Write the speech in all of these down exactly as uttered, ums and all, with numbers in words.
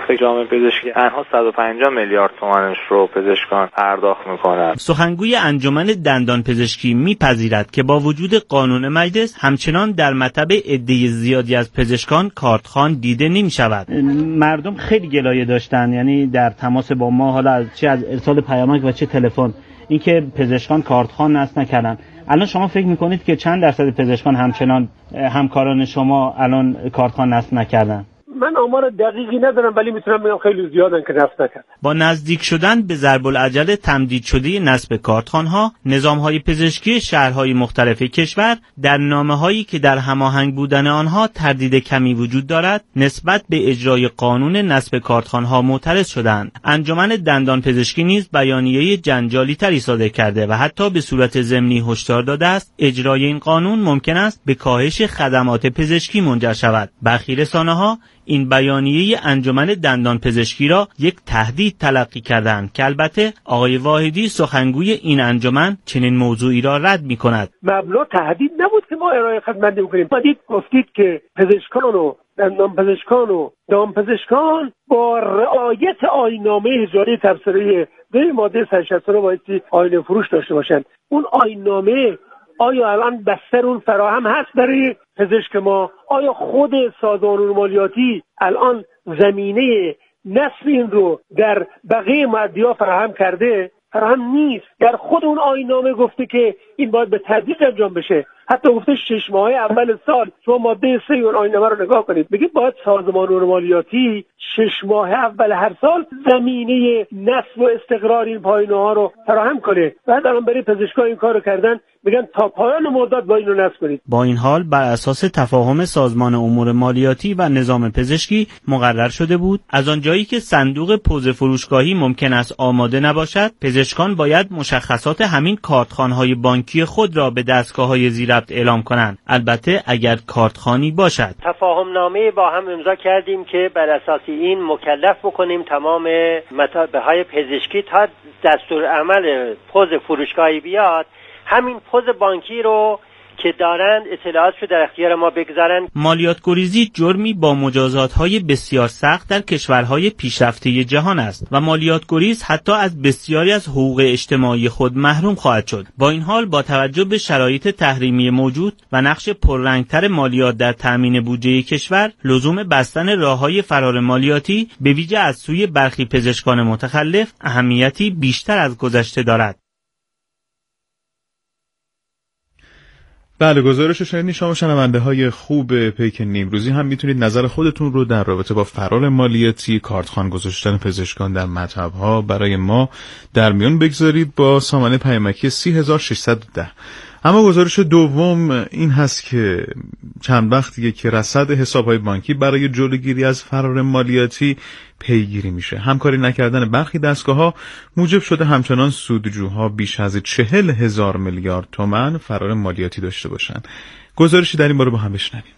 گفته جامعه پزشکی تنها صد و پنجاه میلیارد تومانش رو پزشکان پرداخت میکنن. سخنگوی انجمن دندان پزشکی میپذیرد که با وجود قانون مجلس همچنان در مطب عده زیادی از پزشکان کارتخوان دیده نمیشود. مردم خیلی گلایه داشتن، یعنی در تماس با ما، حالا از چه از ارسال پیامک و چه تلفن، اینکه پزشکان کارتخوان نصب نکردن. الان شما فکر میکنید که چند درصد پزشکان همچنان همکاران شما الان کارتخوان نصب نکردن؟ من آمار دقیقی ندارم ولی میتونم بگم خیلی زیادن که نصب نکردن. با نزدیک شدن به ضرب العجل تمدید شده نصب کارتخوان‌ها، نظام‌های پزشکی شهرهای مختلف کشور در نامه‌هایی که در هماهنگ بودن آنها تردید کمی وجود دارد، نسبت به اجرای قانون نصب کارتخوان‌ها معترض شدند. انجمن دندان پزشکی نیز بیانیه جنجالی تری صادر کرده و حتی به صورت ضمنی هشدار داده است اجرای این قانون ممکن است به کاهش خدمات پزشکی منجر شود. برخی رسانه‌ها این بیانیه انجمن دندان پزشکی را یک تهدید تلقی کردند که البته آقای واحدی سخنگوی این انجمن چنین موضوعی را رد می‌کند. مبنا تهدید نبود که ما ارائه خدمت نمی‌کنیم. بعدید گفتید که پزشکان و دندان پزشکان و دام پزشکان با رعایت آیین‌نامه اجرایی تبصره دو ماده صد و شصت و نه بایستی آینه فروش داشته باشند. اون آیین‌نامه آیا الان بستر اون فراهم هست برای پزشک ما؟ آیا خود سازمان مالیاتی الان زمینه نصب این رو در بقیه مادی‌ها فراهم کرده؟ فراهم نیست. در خود اون آیین‌نامه گفته که این باید به تدریج انجام بشه. حتی گفته شش ماه اول سال شما ماده سه اون آیین‌نامه رو نگاه کنید، بگید باید سازمان مالیاتی شش ماه اول هر سال زمینه نصب و استقرار این پایانه‌ها رو فراهم کنه. بعد الان برای پزشکان این کارو کردن، میگن تا پایان مدت با اینو نصب کنید. با این حال بر اساس تفاهم سازمان امور مالیاتی و نظام پزشکی مقرر شده بود از آنجایی که صندوق پوز فروشگاهی ممکن است آماده نباشد، پزشکان باید مشخصات همین کارتخوان‌های بانکی خود را به دستگاه‌های ذی‌ربط اعلام کنند، البته اگر کارتخوانی باشد. تفاهم نامه با هم امضا کردیم که بر اساس این مکلف بکنیم تمام مطابهای پزشکی تا دستور عمل پوز فروشگاهی بیاد همین پوز بانکی رو که دارند اطلاعاتش رو در اختیار ما بگذارن. مالیات گریزی جرمی با مجازات‌های بسیار سخت در کشورهای پیشرفته جهان است و مالیات گریز حتی از بسیاری از حقوق اجتماعی خود محروم خواهد شد. با این حال با توجه به شرایط تحریمی موجود و نقش پررنگتر مالیات در تأمین بودجه کشور، لزوم بستن راه‌های فرار مالیاتی به ویژه از سوی برخی پزشکان متخلف اهمیتی بیشتر از گذشته دارد. بله، گزارش شنیدین. شما شنونده های خوب پیک نیمروزی هم میتونید نظر خودتون رو در رابطه با فرار مالیاتی، کارتخوان گذاشتن پزشکان در مطب‌ها برای ما در میون بگذارید با سامانه پیامکی سه هزار و ششصد و ده. اما گزارش دوم این هست که چند وقتیه که رصد حساب‌های بانکی برای جلوگیری از فرار مالیاتی پیگیری میشه. همکاری نکردن برخی دستگاه‌ها موجب شده همچنان سودجوها بیش از چهل هزار میلیارد تومان فرار مالیاتی داشته باشن. گزارشی در این باره با هم بشنویم.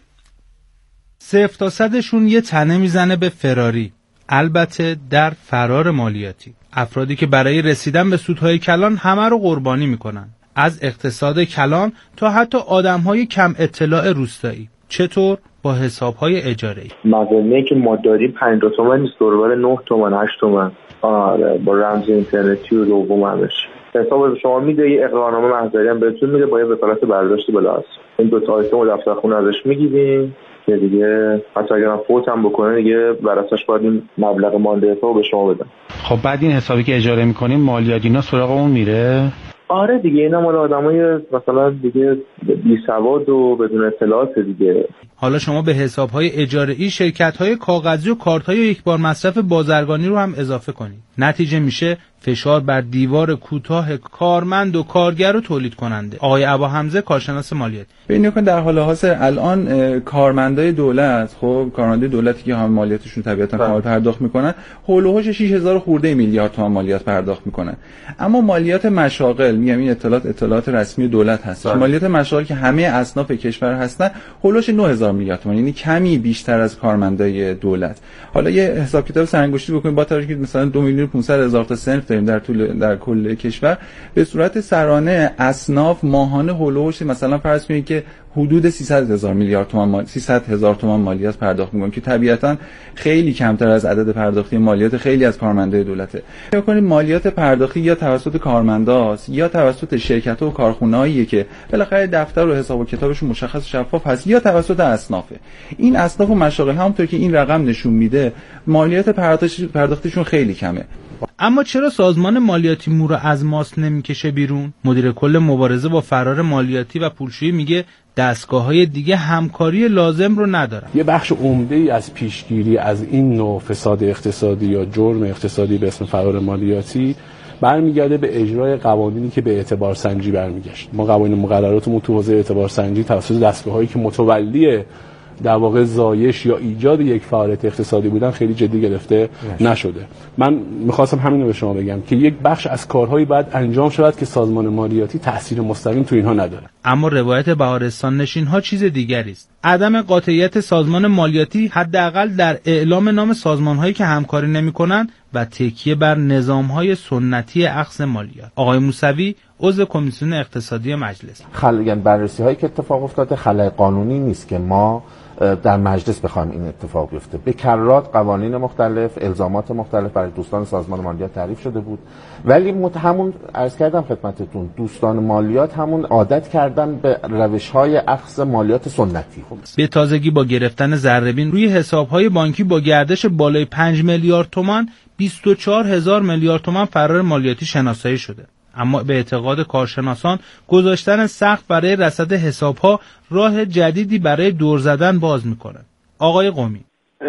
صفر تا صدشون یه تنه میزنه به فراری، البته در فرار مالیاتی. افرادی که برای رسیدن به سودهای کلان همه رو قربانی میکنن، از اقتصاد کلان تا حتی آدم‌های کم اطلاع روستایی. چطور؟ با حساب‌های اجاره‌ای. مقامه که ما داریم پنجاه تومن نیست، دوربر نه تومن هشت تومن. آره، با رمز اینترنتی و دوم همش حساب شما میده، یه اقرارنامه محضری هم بهتون میده با یه وکالت برداشت بالاست. این دو تا آیتم رو دفتر خونه ازش میگیریم که دیگه حتی اگر من فوت هم بکنه دیگه براساش باید این مبلغ مانده حساب به شما بدم. خب بعد این حسابی که اجاره میکنیم مالیاتینا سراغ اون میره؟ آره دیگه، اینا مال آدمای مثلا دیگه بی سواد و بدون اطلاعات دیگه. حالا شما به حساب‌های اجاره‌ای شرکت‌های کاغذی و کارت‌های یک بار مصرف بازرگانی رو هم اضافه کنید. نتیجه میشه فشار بر دیوار کوتاه کارمند و کارگر و تولید کننده. آقای ابا حمزه، کارشناس مالیات. ببینید که در حال حاضر الان کارمندای دولت، خب کارمندای دولتی که هم مالیاتشون طبیعتا کامل پرداخت میکنن، حول و حوش شش هزار خورده میلیارد تومان مالیات پرداخت میکنن. اما مالیات مشاغل، میگم این اطلاعات اطلاعات رسمی دولت هست. مالیات مشاغل که همه اصناف کشور هستن، حول و حوش نه هزار میلیارد تومان، یعنی کمی بیشتر از کارمندای دولت. حالا یه حساب کتاب سرانگشتی بکنیم با توجه که مثلا دو میلیون و پانصد هزار تا صنف داریم در طول در کل کشور، به صورت سرانه اصناف ماهانه حول و حوش مثلا فرض کنید که حدود سیصد هزار میلیارد تومان مال... سیصد هزار تومان مالیات پرداخت می‌کنیم که طبیعتاً خیلی کمتر از عدد پرداختی مالیات خیلی از کارمندای دولته. فکر کنید مالیات پرداختی یا توسط کارمنداست یا توسط شرکت‌ها و کارخونه‌هایی که بالاخره دفتر و حساب و کتابشون مشخص شفاف هست یا توسط اصنافه. این اصناف و مشاغل همونطور که این رقم نشون میده مالیات پرداختیشون خیلی کمه. اما چرا سازمان مالیاتی مو رو از ماست نمیکشه بیرون؟ مدیر کل مبارزه با فرار مالیاتی و پولشویی میگه دستگاه‌های دیگه همکاری لازم رو ندارن. یه بخش عمده‌ای از پیشگیری از این نوع فساد اقتصادی یا جرم اقتصادی به اسم فرار مالیاتی برمیگرده به اجرای قوانینی که به اعتبار سنجی برمیگشت. ما قوانین مقرراتمون تو حوزه اعتبار سنجی توسط دستگاه‌هایی که متولی در واقع زایش یا ایجاد یک فعالیت اقتصادی بودن خیلی جدی گرفته نشده. من می‌خواستم همین رو به شما بگم که یک بخش از کارهایی باید انجام شود که سازمان مالیاتی تأثیر مستقیم تو اینها نداره. اما روایت بهارستان نشین‌ها چیز دیگری است. عدم قاطعیت سازمان مالیاتی حداقل در اعلام نام سازمان‌هایی که همکاری نمی‌کنند و تکیه بر نظام‌های سنتی اخذ مالیات. آقای موسوی عضو کمیسیون اقتصادی مجلس. خل... یعنی بررسی‌هایی که اتفاق افتاده خلأ قانونی نیست که ما در مجلس بخوایم این اتفاق بیفته. به کرات قوانین مختلف، الزامات مختلف برای دوستان سازمان مالیات تعریف شده بود، ولی مت همون عرض کردم خدمتتون دوستان مالیات همون عادت کردن به روش‌های اخذ مالیات سنتی. به تازگی با گرفتن ذره‌بین روی حساب‌های بانکی با گردش بالای پنج میلیارد تومان بیست و چهار هزار میلیارد تومان فرار مالیاتی شناسایی شده. اما به اعتقاد کارشناسان گذاشتن سقف برای رصد حساب‌ها راه جدیدی برای دور زدن باز می‌کنه. آقای قمی: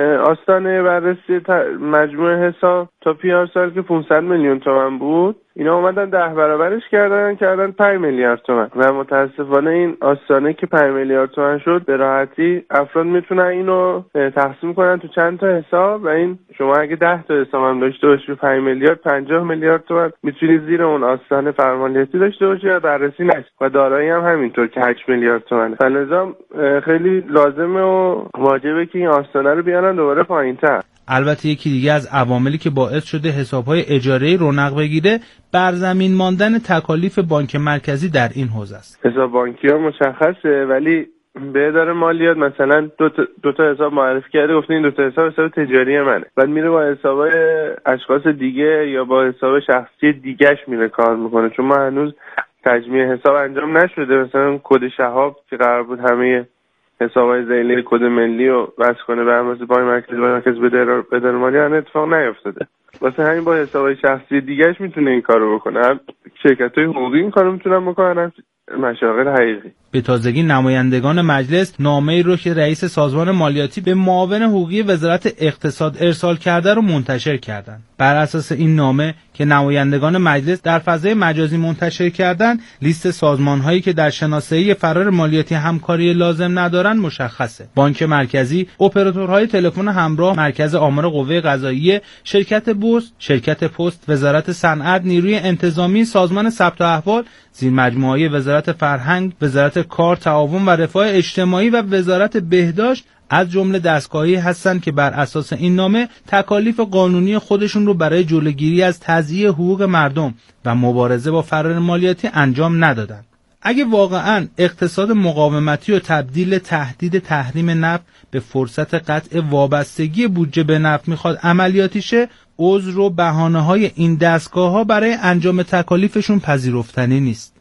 آستانه بررسی مجموع حساب تا پیار سال که پانصد میلیون تومان بود، اینا اومدن ده برابرش کردن کردن پنج میلیارد تومان و متاسفانه این آستانه که پنج میلیارد تومان شد به راحتی افراد میتونن اینو تقسیم کنن تو چند تا حساب و این شما اگه ده تا حساب هم داشته باشی پنج میلیارد پنجاه میلیارد تومان میتونی زیر اون آستانه فرمالیتی داشته باشی و بررسی نشه و دارایی هم همینطور که هشت میلیارد تومانه. فلزا خیلی لازمه و واجبه که این آستانه رو بیارن دوباره پایین‌تر. البته یکی دیگه از عواملی که باعث شده حساب‌های اجاره‌ای رونق بگیره برزمین ماندن تکالیف بانک مرکزی در این حوزه است. حساب بانکی‌ها مشخصه ولی به اداره مالیات مثلا دو تا دو تا حساب معرفی کرده گفته این دو تا حساب حساب تجاری منه، بعد میره با حسابای اشخاص دیگه یا با حساب شخصی دیگه‌اش میره کار میکنه چون ما هنوز تجمیع حساب انجام نشده. مثلا کد شهاب که قرار بود همه حسابای ذیلی کد ملی رو وصل کنه به همراه بانک مرکزی بانک مرکزی به اداره مالیات هنوز اتفاق نیفتاده. واسه همین با حسابای شخصی دیگه‌اش میتونه این کارو بکنه. هم شرکت‌های حقوقی این کارو میتونن بکنن، مشاغل حقیقی. به تازگی نمایندگان مجلس نامه‌ای رو که رئیس سازمان مالیاتی به معاون حقوقی وزارت اقتصاد ارسال کرده رو منتشر کردند. بر اساس این نامه که نمایندگان مجلس در فضای مجازی منتشر کردند، لیست سازمان‌هایی که در شناسایی فرار مالیاتی همکاری لازم ندارن مشخصه. بانک مرکزی، اپراتورهای تلفن همراه، مرکز آمار قوه قضاییه، شرکت بورس، شرکت پست، وزارت صنعت، نیروی انتظامی، سازمان ثبت احوال، زیرمجموعه‌های وزارت فرهنگ، وزارت کار، تعاون و رفاه اجتماعی و وزارت بهداشت از جمله دستگاهی هستند که بر اساس این نامه تکالیف قانونی خودشون رو برای جلوگیری از تضییع حقوق مردم و مبارزه با فرار مالیاتی انجام ندادند. اگه واقعاً اقتصاد مقاومتی و تبدیل تهدید تحریم نفت به فرصت قطع وابستگی بودجه به نفت میخواد عملیاتی شه، عذر و بهانه‌های این دستگاه‌ها برای انجام تکالیفشون پذیرفتنی نیست.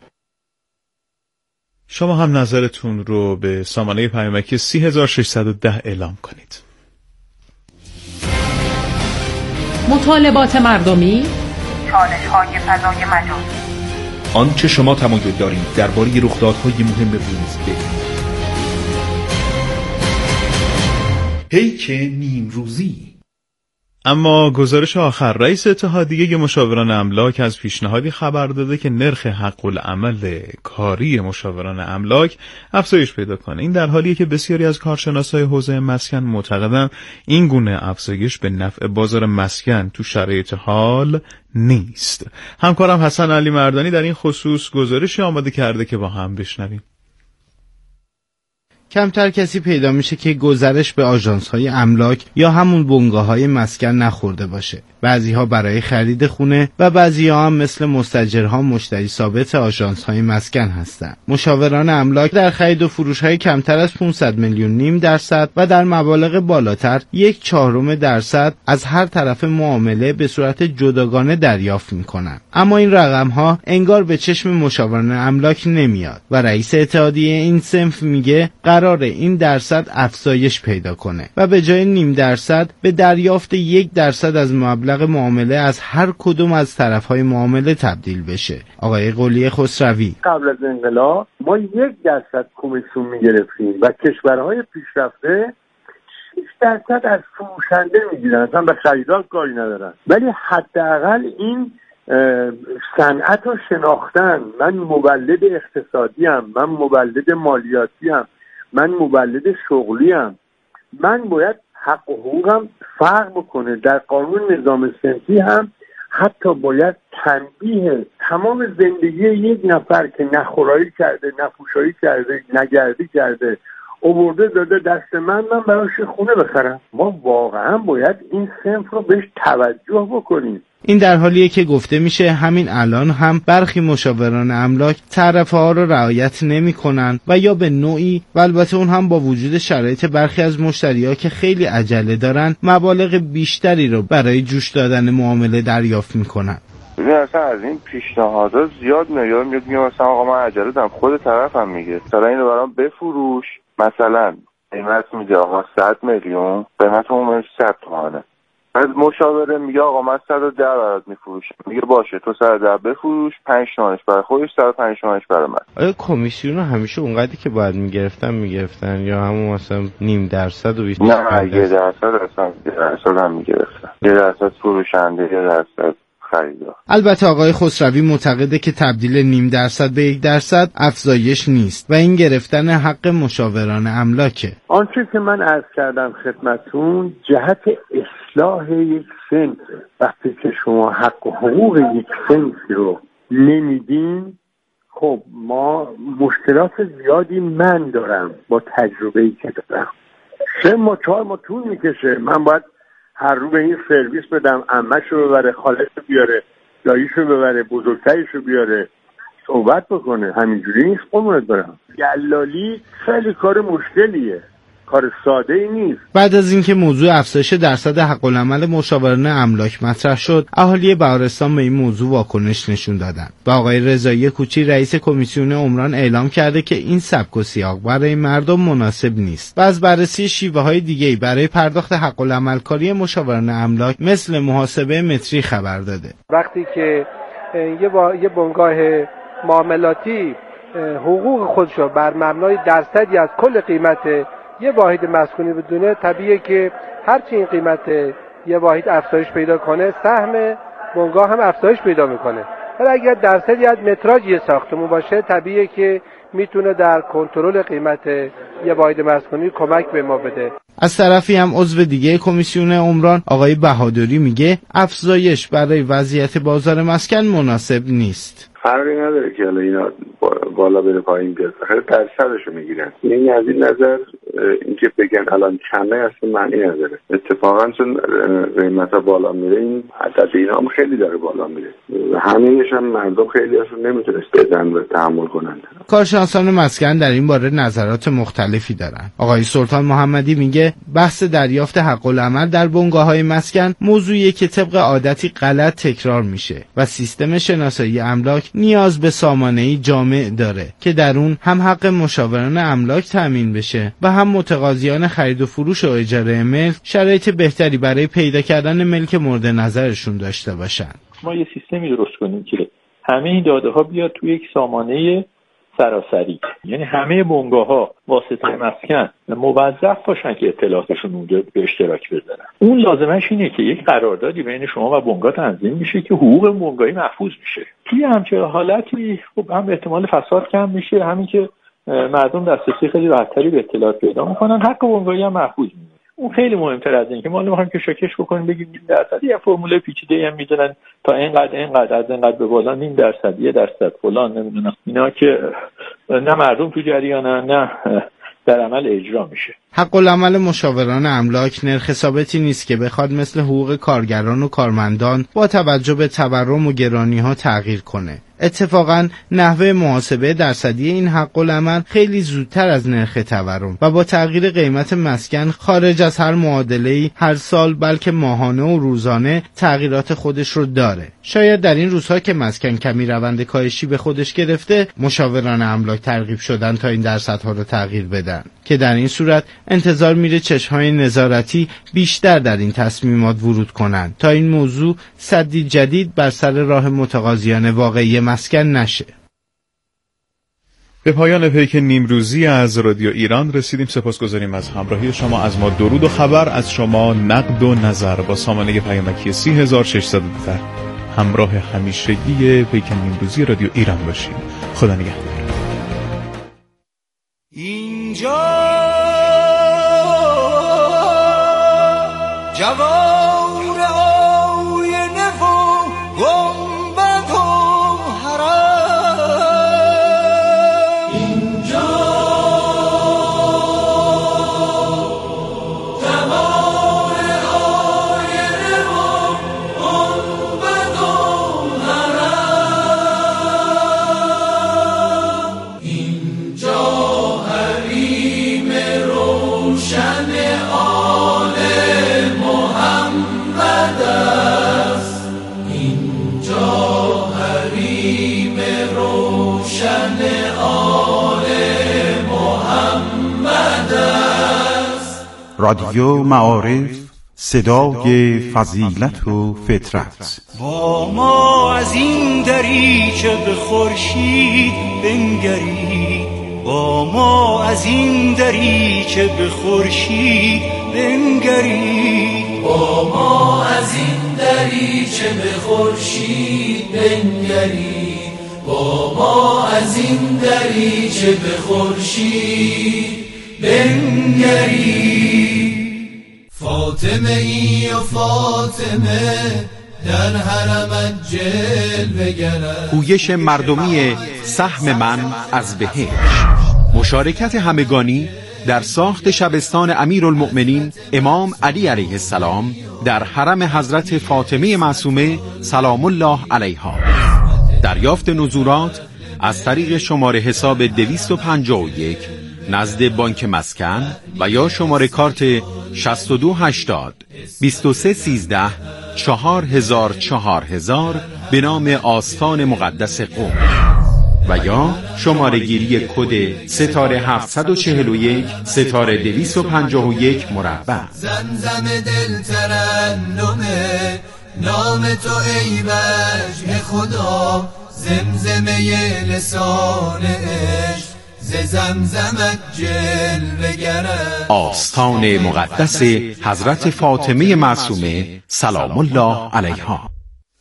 شما هم نظرتون رو به سامانه پیامکی سی هزار و ششصد و ده اعلام کنید. مطالبات مردمی، چالش‌های فضای مجازی، آنچه شما تمایل دارید درباره رخدادهای مهم روز بگویید. پیک نیمروزی. اما گزارش آخر، رئیس اتحادیه مشاوران املاک از پیشنهادی خبر داده که نرخ حق العمل کاری مشاوران املاک افزایش پیدا کنه. این در حالیه که بسیاری از کارشناسای حوزه مسکن معتقدند این گونه افزایش به نفع بازار مسکن تو شرایط حال نیست. همکارم حسن علی مردانی در این خصوص گزارشی آماده کرده که با هم بشنویم. کمتر کسی پیدا میشه که گذرش به آژانس‌های املاک یا همون بنگاه‌های مسکن نخورده باشه. بعضی‌ها برای خرید خونه و بعضی‌ها هم مثل مستاجرها مشتری ثابت آژانس‌های مسکن هستند. مشاوران املاک در خرید و فروش‌های کمتر از پانصد میلیون نیم درصد و در مبالغ بالاتر یک چهارم درصد از هر طرف معامله به صورت جداگانه دریافت می‌کنند. اما این رقم‌ها انگار به چشم مشاوران املاک نمیاد و رئیس اتحادیه این صنف میگه قرار این درصد افزایش پیدا کنه و به جای نیم درصد به دریافت یک درصد از مبلغ معامله از هر کدوم از طرف‌های معامله تبدیل بشه. آقای قلی خسروی: قبل از انقلاب ما یک درصد کمیسیون میگرفتیم و کشورهای پیشرفته شش درصد از فروشنده میگیرن، اصلا به خریدار کاری ندارن. ولی حداقل این صنعت رو شناختن. من مولد اقتصادی ام، من مولد مالیاتی ام، من مولد شغلی ام. من باید حق و حقوقم فرق بکنه. در قانون نظام صنفی هم حتی باید تنبیه تمام زندگی یک نفر که نخورایی کرده، نپوشایی کرده، نگردی کرده، آورده داده دست من، من براش خونه بخرم. ما واقعا باید این صنف رو بهش توجه بکنیم. این در حالیه که گفته میشه همین الان هم برخی مشاوران املاک تعرفه ها رو رعایت نمی کنن و یا به نوعی، و البته اون هم با وجود شرایط برخی از مشتری‌ها که خیلی عجله دارن، مبالغ بیشتری رو برای جوش دادن معامله دریافت میکنن. ببین اصلا از این پیشنهادات زیاد میاد میاد میگه مثلا آقا من عجله دارم، خود طرفم میگه مثلا اینو برام بفروش، مثلا قیمت میده آقا صد میلیون، قیمت اون صد تومانه. از مشاوره میگه آقا من صد و ده برات میفروشم، میگه باشه تو صد و ده بفروش، پنج تومانش برای خودش، صد و پنج تومانش برای من. آیا کمیسیون همیشه اونقدری که باید میگرفتن میگرفتن یا همون مثلا نیم درصد و بیست درصد؟ نه یه درصد اصلا یه درصد هم میگرفتن، یه درصد فروشنده، یه درصد خریدار. البته آقای خسروی معتقده که تبدیل نیم درصد به یک درصد افزایش نیست و این گرفتن حق مشاوران املاکه. آنچه که من عرض کردم خدمتون جهت اصلاح یک صنف. وقتی که شما حق و حقوق یک صنفی رو نمیدین، خب ما مشکلات زیادی من دارم با تجربه‌ای که دارم. سه ماه چهار ماه طول میکشه، من باید هر رو به این سرویس بدم، عمه‌شو ببره، خاله‌شو بیاره، داییشو ببره، بزرگترشو بیاره، صحبت بکنه. همینجوری نیست قربونت برم. دلالی خیلی کار مشکلیه، کار ساده ای نیست. بعد از اینکه موضوع افزایش درصد حق العمل مشاوران املاک مطرح شد، اهالی بهارستان به این موضوع واکنش نشون دادن. و آقای رضایی کوچی رئیس کمیسیون عمران اعلام کرده که این سبک و سیاق برای مردم مناسب نیست و از بررسی شیوه‌های دیگه‌ای برای پرداخت حق العمل کاری مشاوران املاک مثل محاسبه متری خبر داده. وقتی که یه با... یه بنگاه معاملاتی حقوق خودشو بر مبنای درصدی از کل قیمت یه واحد مسکونی بدونه، طبیعیه که هرچی این قیمت یه واحد افزایش پیدا کنه، سهم بنگاه هم افزایش پیدا میکنه. ولی اگر درصدی از متراژ یه ساختمون باشه، طبیعیه که میتونه در کنترل قیمت یه واحد مسکونی کمک به ما بده. از طرفی هم عضو دیگه کمیسیون عمران آقای بهادری میگه افزایش برای وضعیت بازار مسکن مناسب نیست. فرقی نداره که حالا اینا بالا بره پایین بیاد، خیلی درصدشو میگیرن. این از این نظر اینکه بگن الان کمه اصلا معنی نداره. اتفاقا چون قیمتا بالا میره، این عدد اینا هم خیلی داره بالا میره و همینش هم مردم خیلی هاشون نمیتونست بدن و تحمل کنن. کارشناسان مسکن در این باره نظرات مختلفی دارن. آقای سلطان محمدی میگه بحث دریافت حق العمل در بنگاه‌های مسکن موضوعیه که طبق عادتی غلط تکرار میشه و سیستم شناسایی املاک نیاز به سامانه‌ای جامع داره که در اون هم حق مشاوران املاک تامین بشه و هم متقاضیان خرید و فروش و اجاره ملک شرایط بهتری برای پیدا کردن ملک مورد نظرشون داشته باشن. ما یه سیستمی درست کنیم که همه این داده ها بیاد توی یک سامانه سراسری، یعنی همه بنگاه‌ها واسطه مسکن موظف باشن که اطلاعاتشون اونجا به اشتراک بذارن. اون لازمش اینه که یک قراردادی بین شما و بنگاه تنظیم میشه که حقوق بنگاهی محفوظ میشه. توی همچین حالتی خب هم احتمال فساد کم میشه، همین که مردم دسترسی خیلی راحت‌تری به اطلاعات پیدا میکنن، حق بنگاهی هم محفوظ میشه. اون خیلی مهمتر از این که ما نمیخوایم که شاکش بکنیم بگیم نیم درصد، یه فرمول پیچیده‌ای هم میذارن تا اینقدر اینقدر از اینقدر به بالا نیم درصد، یه درصد فلان، نمیدونم اینا که نه مردم تو جریانن نه در عمل اجرا میشه. حق العمل مشاوران املاک نرخ ثابتی نیست که بخواد مثل حقوق کارگران و کارمندان با توجه به تورم و گرانی‌ها تغییر کنه. اتفاقاً نحوه محاسبه درصدی این حق العمل خیلی زودتر از نرخ تورم و با تغییر قیمت مسکن خارج از هر معادله‌ای هر سال بلکه ماهانه و روزانه تغییرات خودش رو داره. شاید در این روزها که مسکن کمی روند کاهشی به خودش گرفته، مشاوران املاک ترغیب شدن تا این درصدها رو تغییر بدن که در این صورت انتظار میره چشم‌های نظارتی بیشتر در این تصمیمات ورود کنند تا این موضوع سدی جدید بر سر راه متقاضیان واقعی مسکن نشه. به پایان پیک نیمروزی از رادیو ایران رسیدیم. سپاسگزاریم از همراهی شما. از ما درود و خبر، از شما نقد و نظر با سامانه پیامکی سی هزار و ششصد و دو. همراه همیشگی پیک نیمروزی رادیو ایران باشید. خدا نگهدار. اینجا جوار آینه و گنبد و حرم، اینجا جوار آینه و گنبد و حرم، اینجا حریم روشن آل محمد است، اینجا حریم روشن آل محمد است. رادیو معارف، صدای فضیلت و فطرت. با ما از این دریچه به خورشید بنگرید، با ما از این دریچه به خورشید بنگرید، با ما از این دریچه به خورشید بنگرید، با ما از این دریچه به خورشید بنگرید. فاطمه ای و فاطمه در حرمت جلوه گرد. پویش مردمی سهم من از بهشت. مشارکت همگانی در ساخت شبستان امیرالمؤمنین امام علی علیه السلام در حرم حضرت فاطمه معصومه سلام الله علیها. دریافت نزولات از طریق شماره حساب دویست و پنجاه و یک نزد بانک مسکن و یا شماره کارت شصت و دو هشتاد بیست و سه سیزده چهار هزار چهار هزار به نام آستان مقدس قم و یا شماره گیری کد ستاره هفتصد و چهل و یک ستاره دویست و پنجاه و یک مربع. زمزم دل ترنمه نام تو ای وجه خدا، زمزمه لسان عشق ز زمزمت جلوه گرد. آستان مقدس حضرت فاطمه معصومه سلام الله علیها.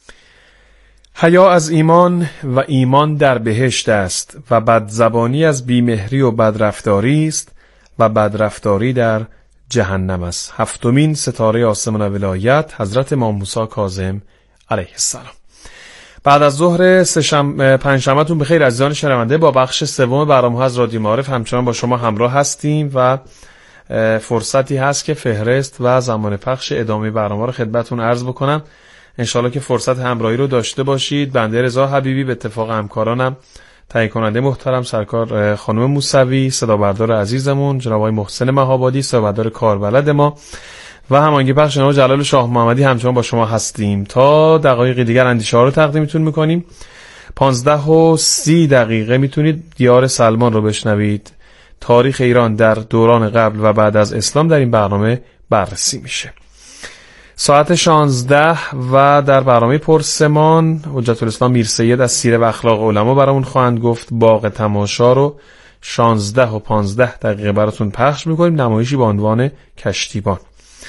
حیا از ایمان و ایمان در بهشت است و بدزبانی از بیمهری و بدرفتاری است و بدرفتاری در جهنم است. هفتمین ستاره آسمان ولایت حضرت امام موسی کاظم علیه السلام. بعد از ظهر سه‌شنبه پنجشنبه‌تون بخیر عزیزان شنونده. با بخش سوم برنامه از رادیو معارف همچنان با شما همراه هستیم و فرصتی هست که فهرست و زمان پخش ادامه برنامه رو خدمتتون عرض بکنم. انشالله که فرصت همراهی رو داشته باشید. بنده رضا حبیبی به اتفاق همکارانم تهیه کننده محترم سرکار خانم موسوی، صدا بردار عزیزمون جناب آقای محسن مهابادی، صدا بردار کاربلد ما و هماهنگی پخش جناب جلال شاه محمدی همچنان با شما هستیم. تا دقایق دیگر اندیشه ها رو تقدیمتون میکنیم. پانزده و سی دقیقه میتونید دیار سلمان رو بشنوید. تاریخ ایران در دوران قبل و بعد از اسلام در این برنامه بررسی میشه. ساعت شانزده و در برنامه پرسمان حجت الاسلام میر سید از سیره و اخلاق علما برامون خواهند گفت. باغ تماشا رو شانزده و پانزده دقیقه براتون پخش میکنیم. نمایشی با عنوان کشتیبان.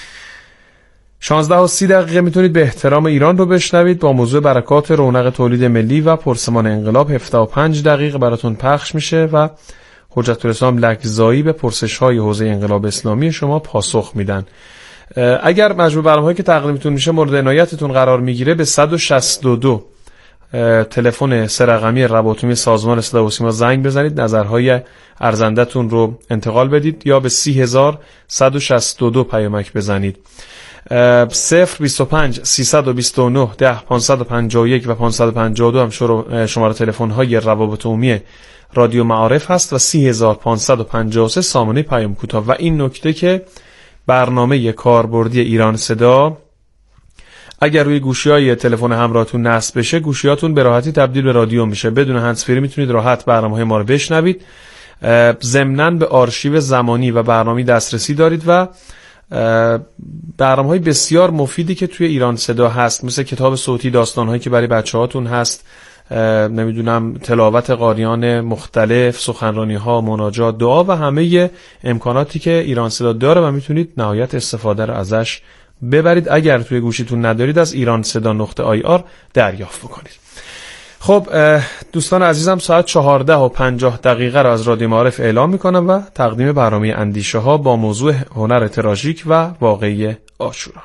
شانزده و سی دقیقه میتونید به احترام ایران رو بشنوید با موضوع برکات رونق تولید ملی و پرسمان انقلاب. هفده و پنج دقیقه براتون پخش میشه و حجت الاسلام لکزایی به پرسش های حوزه انقلاب اسلامی شما پاسخ میدن. اگر مجموع برنامه‌هایی که تقدیمتون میشه مورد عنایتتون قرار میگیره به صد و شصت و دو تلفن سه رقمی روابط سازمان صدا و سیما زنگ بزنید، نظرهای ارزندتون رو انتقال بدید یا به سی هزار صد و شصت و دو پیامک بزنید. صفر بیست و پنج سیصد و بیست و نه ده پانصد و پنجاه و یک و پانصد و پنجاه و دو هم شماره تلفن های روابط عمومی رادیو معارف هست و سی هزار پانصد و پنجاه و سه سامانه پیام کوتاه. و این نکته که برنامه کاربردی ایران صدا اگر روی گوشی‌های تلفن همراهتون نصب بشه، گوشیاتون به راحتی تبدیل به رادیو میشه. بدون هندزفری میتونید راحت برنامه‌های ما رو بشنوید. ضمناً به آرشیو زمانی و برنامه‌ای دسترسی دارید و برنامه‌های بسیار مفیدی که توی ایران صدا هست، مثل کتاب صوتی داستان‌هایی که برای بچه‌هاتون هست، نمیدونم تلاوت قاریان مختلف، سخنرانی‌ها، مناجات، دعا و همه امکاناتی که ایران صدا داره و میتونید نهایت استفاده رو ازش ببرید. اگر توی گوشیتون ندارید از ایران صدا نقطه آی آر دریافت بکنید. خب دوستان عزیزم، ساعت چهارده و پنجاه دقیقه را از رادیو معارف اعلام میکنم و تقدیم برنامه اندیشه ها با موضوع هنر تراژیک و واقعی عاشورا.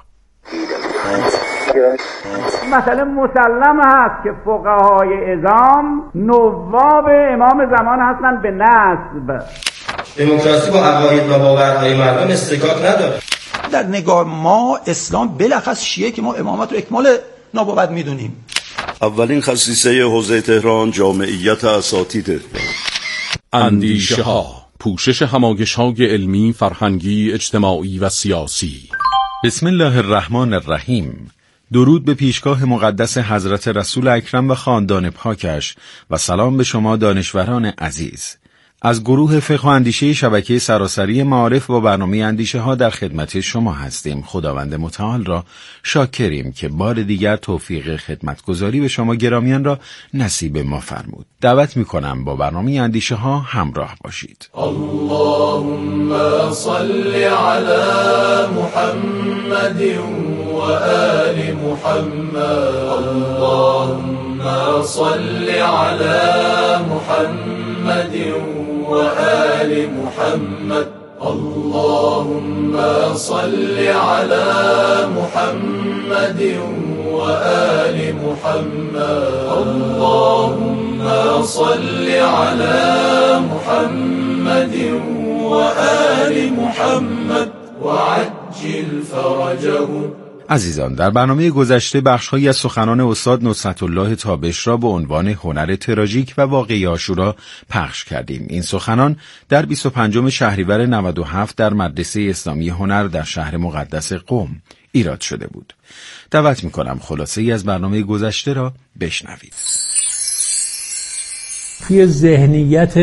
مثلا مسلم هست که فقهای اعظام نواب امام زمان هستند به نسب. دموکراسی با عقاید و باورهای مردم استکاک نداره. در نگاه ما اسلام بلخص شیعه که ما امامت رو اکمال نبوت میدونیم. اولین خصیصه حوزه تهران جامعیت اساتیده. اندیشه ها، پوشش همایش های علمی، فرهنگی، اجتماعی و سیاسی. بسم الله الرحمن الرحیم. درود به پیشگاه مقدس حضرت رسول اکرم و خاندان پاکش و سلام به شما دانشوران عزیز. از گروه فقه و اندیشه شبکه سراسری معارف با برنامه اندیشه ها در خدمت شما هستیم. خداوند متعال را شاکریم که بار دیگر توفیق خدمتگزاری به شما گرامیان را نصیب ما فرمود. دعوت میکنم با برنامه اندیشه ها همراه باشید. اللهم صل علی محمد و آل محمد. اللهم صل علی محمد وآل محمد. اللهم صل على محمد وآل محمد. اللهم صل على محمد وآل محمد وعجل فرجهم. عزیزان، در برنامه گذشته بخش‌هایی از سخنان استاد نصرت الله تابش را به عنوان هنر تراژیک و واقعی عاشورا پخش کردیم. این سخنان در بیست و پنجم شهریور نود و هفت در مدرسه اسلامی هنر در شهر مقدس قم ایراد شده بود. دعوت می‌کنم خلاصه‌ای از برنامه گذشته را بشنوید. توی ذهنیت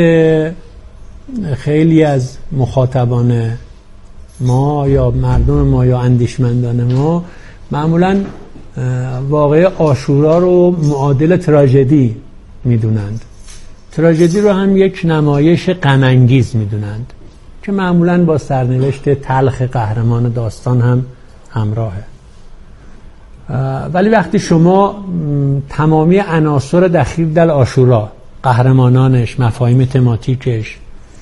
خیلی از مخاطبان ما یا مردم ما یا اندیشمندان ما معمولاً واقعه عاشورا رو معادل تراژدی میدونند. تراژدی رو هم یک نمایش غم انگیز میدونند که معمولاً با سرنوشت تلخ قهرمان داستان هم همراهه. ولی وقتی شما تمامی عناصر دخیل در عاشورا، قهرمانانش، مفاهیم تماتیکش،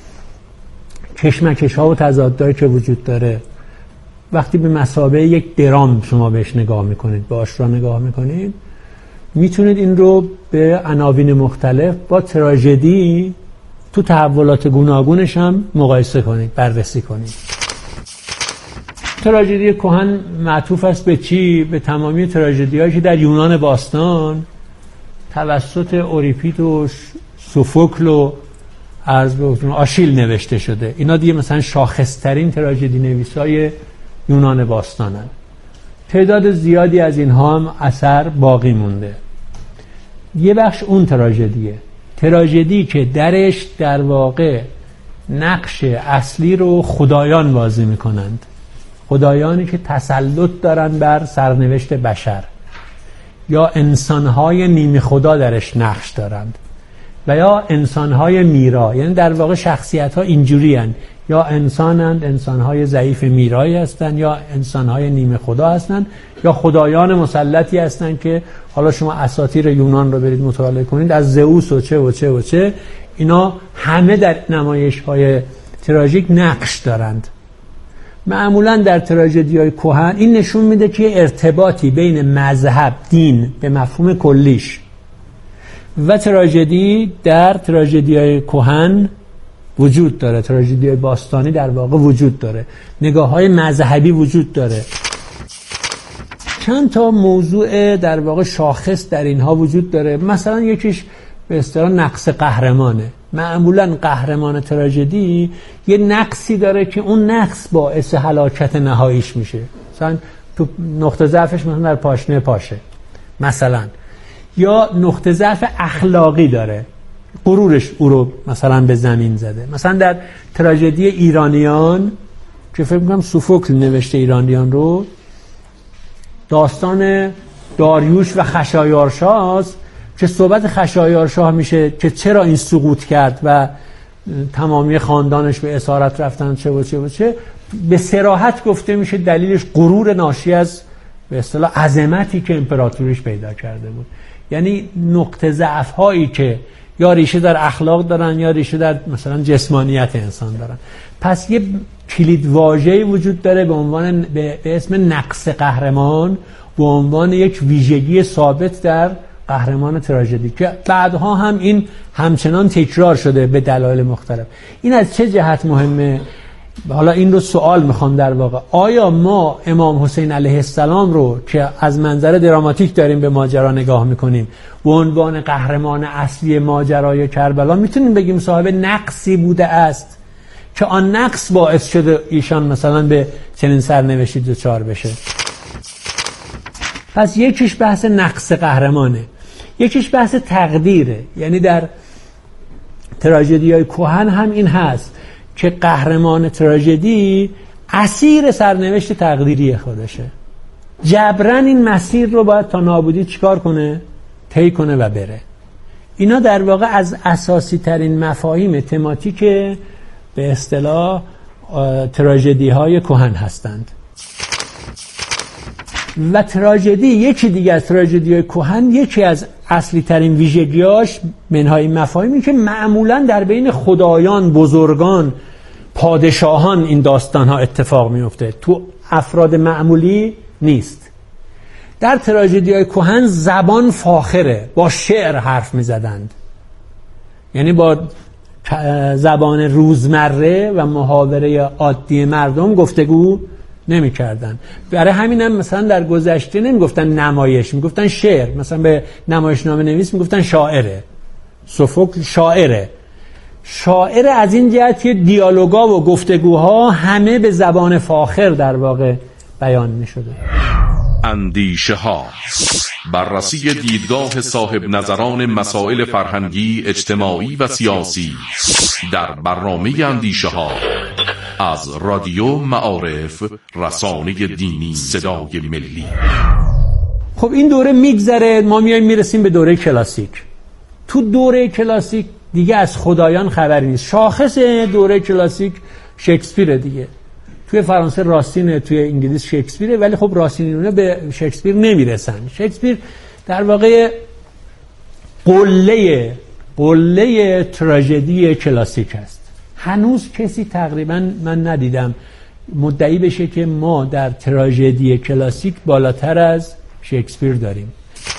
کشمکش ها و تضادهایی که وجود داره، وقتی به مثابه یک درام شما بهش نگاه میکنید، به عاشورا نگاه میکنید، میتونید این رو به عناوین مختلف با تراژدی تو تحولات گوناگونش هم مقایسه کنید، بررسی کنید. تراژدی کهن معطوف است به چی؟ به تمامی تراژدی‌هایی که در یونان باستان توسط اوریپید و سوفوکل و عرض به آشیل نوشته شده. اینا دیگه مثلا شاخصترین تراژدی نویسای یونان باستانن. تعداد زیادی از اینها هم اثر باقی مونده. یه بخش اون تراژدیه، تراژدی که درش در واقع نقش اصلی رو خدایان بازی میکنند، خدایانی که تسلط دارن بر سرنوشت بشر، یا انسانهای نیمه خدا درش نقش دارند، و یا انسانهای میرا، یعنی در واقع شخصیت‌ها اینجوری هستند، یا انسانند، انسانهای ضعیف میرایی هستند، یا انسانهای نیمه خدا هستند، یا خدایان مسلطی هستند که حالا شما اساطیر یونان رو برید مطالعه کنید، از زئوس و چه و چه و چه، اینا همه در نمایش‌های تراژیک نقش دارند. معمولا در تراژدی‌های کهن این نشون میده که ارتباطی بین مذهب، دین به مفهوم کلیش و تراژدی در تراژدی‌های کهن وجود داره، تراژدی‌های باستانی در واقع وجود داره، نگاه‌های مذهبی وجود داره. چند تا موضوع در واقع شاخص در اینها وجود داره. مثلا یکیش به اصطلاح نقص قهرمانه. معمولا قهرمان تراژدی یه نقصی داره که اون نقص باعث هلاکت نهاییش میشه. مثلا تو نقطه ضعفش مثلا در پاشنه پاشه مثلا، یا نقطه ضعف اخلاقی داره، غرورش او رو مثلا به زمین زده. مثلا در تراژدی ایرانیان که فکر می‌کنم سوفوکل نوشته ایرانیان رو، داستان داریوش و خشایارشاه که صحبت خشایارشاه میشه که چرا این سقوط کرد و تمامی خاندانش به اسارت رفتن چه و چه و چه، به صراحت گفته میشه دلیلش غرور ناشی از به اصطلاح عظمتی که امپراتوریش پیدا کرده بود. یعنی نقطه ضعف هایی که یا ریشه در اخلاق دارن یا ریشه در مثلا جسمانیت انسان دارن. پس یه کلید واژه‌ای وجود داره به عنوان به اسم نقص قهرمان، به عنوان یک ویژگی ثابت در قهرمان تراژدی که بعدها هم این همچنان تکرار شده به دلایل مختلف. این از چه جهت مهمه؟ حالا این رو سوال میخوام در واقع، آیا ما امام حسین علیه السلام رو که از منظر دراماتیک داریم به ماجرا نگاه میکنیم به عنوان قهرمان اصلی ماجرای کربلا میتونیم بگیم صاحب نقصی بوده است که آن نقص باعث شده ایشان مثلا به چنین سرنوشتی دچار بشه؟ پس یکیش بحث نقص قهرمانه، یکیش بحث تقدیره. یعنی در تراژدی‌های کهن هم این هست که قهرمان تراژدی اسیر سرنوشت تقدیری خودشه، جبران این مسیر رو باید تا نابودی چیکار کنه؟ طی کنه و بره. اینا در واقع از اساسی ترین مفاهیم تماتیک به اصطلاح تراژدی‌های کهن هستند. و تراژدی، یکی دیگه از تراژدی‌های کهن، یکی از اصلی ترین ویژگیاش منهای مفاهیمی که معمولاً در بین خدایان، بزرگان، پادشاهان این داستان‌ها اتفاق میفته، تو افراد معمولی نیست. در تراژدی‌های کهن زبان فاخره، با شعر حرف می‌زدند، یعنی با زبان روزمره و محاوره عادی مردم گفتگو نمی کردن. برای همین هم مثلا در گذشته نمی گفتن نمایش، می گفتن شعر. مثلا به نمایشنامه نویس می گفتن شاعره، سوفوکل شاعره. شاعر از این جهت که دیالوگا و گفتگوها همه به زبان فاخر در واقع بیان می شده. اندیشه ها، بررسی دیدگاه صاحب نظران مسائل فرهنگی، اجتماعی و سیاسی در برنامه اندیشه ها از رادیو معارف، رسانه دینی صدای ملی. خب این دوره میگذره، ما میایم میرسیم به دوره کلاسیک. تو دوره کلاسیک دیگه از خدایان خبری نیست. شاخص دوره کلاسیک شکسپیر دیگه. توی فرانسه راستینه، توی انگلیس شکسپیره، ولی خب راستینیونه به شکسپیر نمیرسن. شکسپیر در واقع قله قله تراژدی کلاسیک است. هنوز کسی تقریبا من ندیدم مدعی بشه که ما در تراژدی کلاسیک بالاتر از شکسپیر داریم.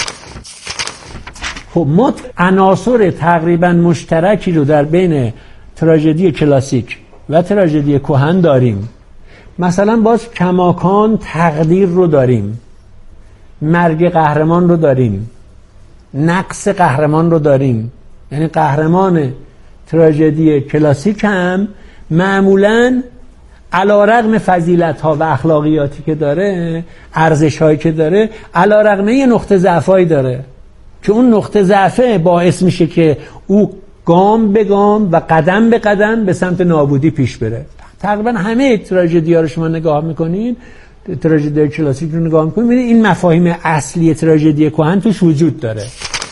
خب ما عناصر تقریبا مشترکی رو در بین تراژدی کلاسیک و تراژدی کهن داریم. مثلا باز کماکان تقدیر رو داریم، مرگ قهرمان رو داریم، نقص قهرمان رو داریم. یعنی قهرمان تراژدی کلاسیک هم معمولاً علی‌رغم فضیلت‌ها و اخلاقیاتی که داره، ارزش‌هایی که داره، علی‌رغم یه نقطه ضعفایی داره که اون نقطه ضعفه باعث میشه که او گام به گام و قدم به قدم به سمت نابودی پیش بره. تقریبا همه تراژدی‌ها رو شما نگاه میکنین، تراژدی کلاسیک رو نگاه میکنین، میبینید این مفاهیم اصلی تراژدی کهن توش وجود داره.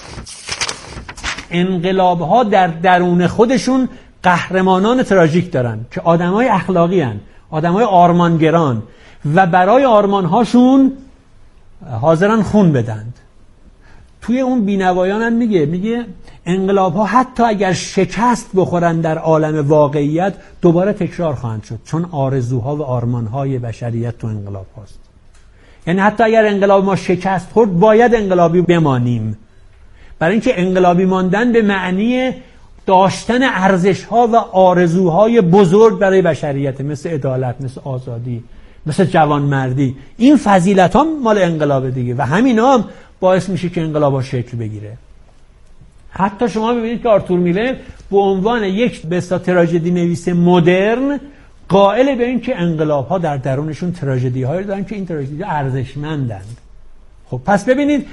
انقلاب‌ها در درون خودشون قهرمانان تراژیک دارن که آدمای اخلاقی هن، آدمای آرمانگران و برای آرمانهاشون حاضرن خون بدند. توی اون بینوایان هم میگه میگه انقلاب‌ها حتی اگر شکست بخورن در عالم واقعیت دوباره تکرار خواهند شد، چون آرزوها و آرمانهای بشریت تو انقلاب هاست. یعنی حتی اگر انقلاب ما شکست خورد باید انقلابی بمانیم. برای اینکه انقلابی ماندن به معنی داشتن ارزش‌ها و آرزوهای بزرگ برای بشریت، مثل عدالت، مثل آزادی، مثل جوانمردی. این فضیلت ها مال انقلاب دیگه و همین هم باعث میشه که انقلاب ها شکل بگیره. حتی شما ببینید که آرتور میلر به عنوان یک بسا تراژدی نویس مدرن قائل به این که انقلاب ها در درونشون تراژدی هایی دارن که این تراژدی ارزشمندند. خب پس ببینید